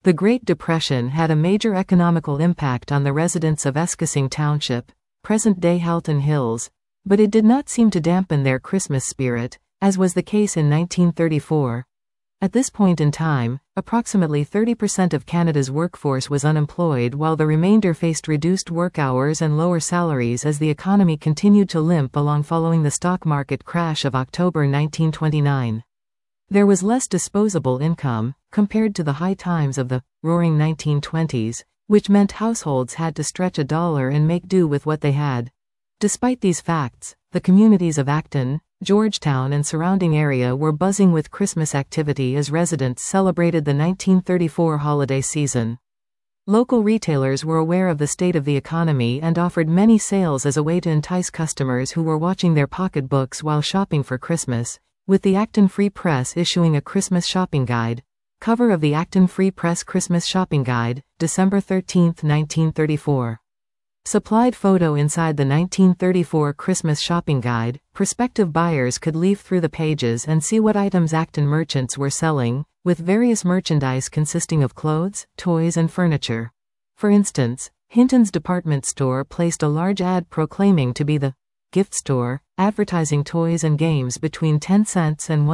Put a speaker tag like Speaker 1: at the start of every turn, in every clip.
Speaker 1: The Great Depression had a major economical impact on the residents of Escasing Township, present-day Halton Hills, but it did not seem to dampen their Christmas spirit, as was the case in 1934. At this point in time, approximately 30% of Canada's workforce was unemployed while the remainder faced reduced work hours and lower salaries as the economy continued to limp along following the stock market crash of October 1929. There was less disposable income, compared to the high times of the Roaring 1920s, which meant households had to stretch $1 and make do with what they had. Despite these facts, the communities of Acton, Georgetown and surrounding area were buzzing with Christmas activity as residents celebrated the 1934 holiday season. Local retailers were aware of the state of the economy and offered many sales as a way to entice customers who were watching their pocketbooks while shopping for Christmas, with the Acton Free Press issuing a Christmas shopping guide. Cover of the Acton Free Press Christmas Shopping Guide, December 13, 1934. Supplied photo inside the 1934 Christmas Shopping Guide. Prospective buyers could leaf through the pages and see what items Acton merchants were selling, with various merchandise consisting of clothes, toys and furniture. For instance, Hinton's department store placed a large ad proclaiming to be the gift store, advertising toys and games between 10 cents and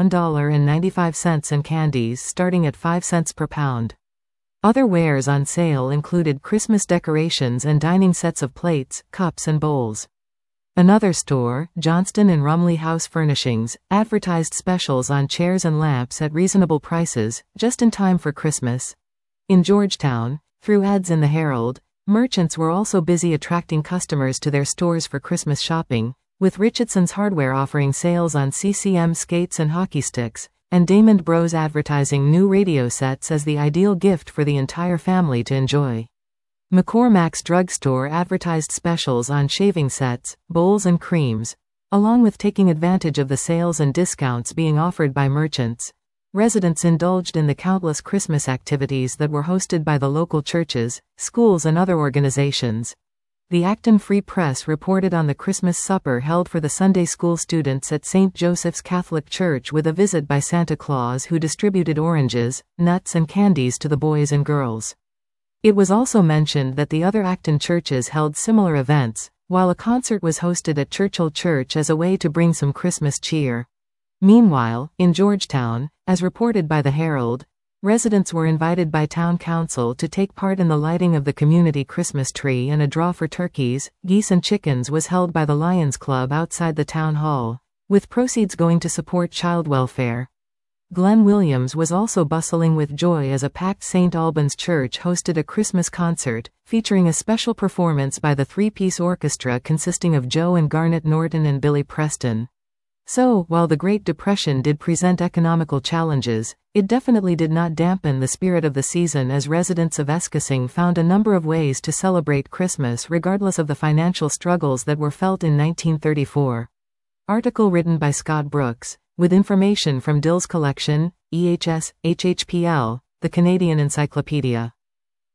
Speaker 1: $1.95 and candies starting at 5 cents per pound. Other wares on sale included Christmas decorations and dining sets of plates, cups and bowls. Another store, Johnston and Rumley House Furnishings, advertised specials on chairs and lamps at reasonable prices, just in time for Christmas. In Georgetown, through ads in the Herald, merchants were also busy attracting customers to their stores for Christmas shopping, with Richardson's Hardware offering sales on CCM skates and hockey sticks, and Damon Bros advertising new radio sets as the ideal gift for the entire family to enjoy. McCormack's drugstore advertised specials on shaving sets, bowls and creams, along with taking advantage of the sales and discounts being offered by merchants. Residents indulged in the countless Christmas activities that were hosted by the local churches, schools and other organizations. The Acton Free Press reported on the Christmas supper held for the Sunday school students at St. Joseph's Catholic Church with a visit by Santa Claus who distributed oranges, nuts and candies to the boys and girls. It was also mentioned that the other Acton churches held similar events, while a concert was hosted at Churchill Church as a way to bring some Christmas cheer. Meanwhile, in Georgetown, as reported by the Herald, residents were invited by town council to take part in the lighting of the community Christmas tree, and a draw for turkeys, geese and chickens was held by the Lions Club outside the town hall, with proceeds going to support child welfare. Glenn Williams was also bustling with joy as a packed St. Albans church hosted a Christmas concert, featuring a special performance by the three-piece orchestra consisting of Joe and Garnet Norton and Billy Preston. So, while the Great Depression did present economical challenges, it definitely did not dampen the spirit of the season, as residents of Escasing found a number of ways to celebrate Christmas regardless of the financial struggles that were felt in 1934. Article written by Scott Brooks, with information from Dill's collection, EHS, HHPL, the Canadian Encyclopedia.